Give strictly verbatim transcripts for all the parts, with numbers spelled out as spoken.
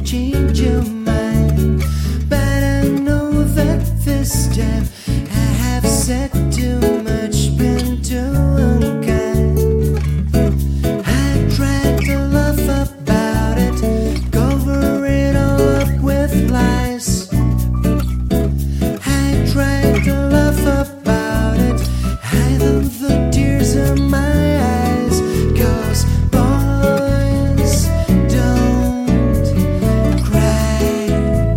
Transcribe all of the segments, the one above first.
change your mind. But I know that this time I have said too much, been too unkind. I tried to laugh about it, cover it all up with lies. I tried to laugh about it, hiding the tears in my eyes. 'Cause boys don't cry.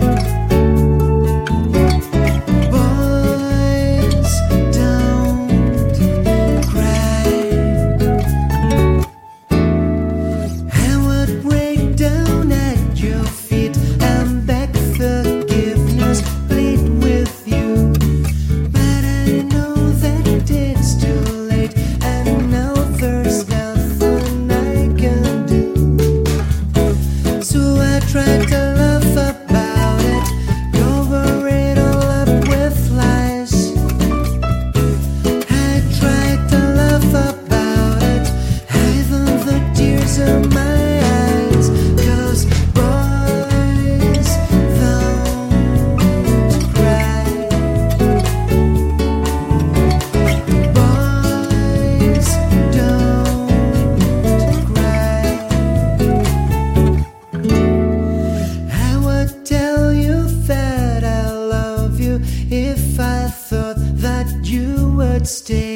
Boys don't cry. I would break down at your feet and beg forgiveness, plead with you. But I know that it's too late, and now there's nothing I can do. So I tried to laugh about it, cover it all up with lies. I tried to laugh about it, hiding the tears in my eyes. 'Cause boys don't cry. Boys don't cry. I would tell you that I love you if I thought that you would stay.